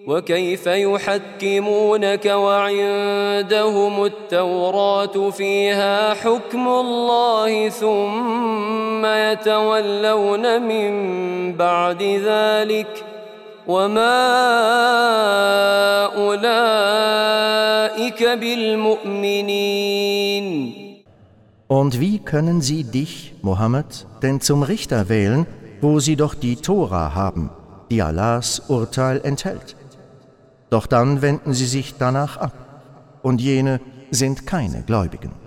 وكيف يحكمونك وعندهم التوراة فيها حكم الله ثم يتولون من بعد ذلك وما أولئك بالمؤمنين. Und wie können sie dich, Mohammed, denn zum Richter wählen, wo sie doch die Tora haben, die Allahs Urteil enthält? Doch dann wenden sie sich danach ab, und jene sind keine Gläubigen.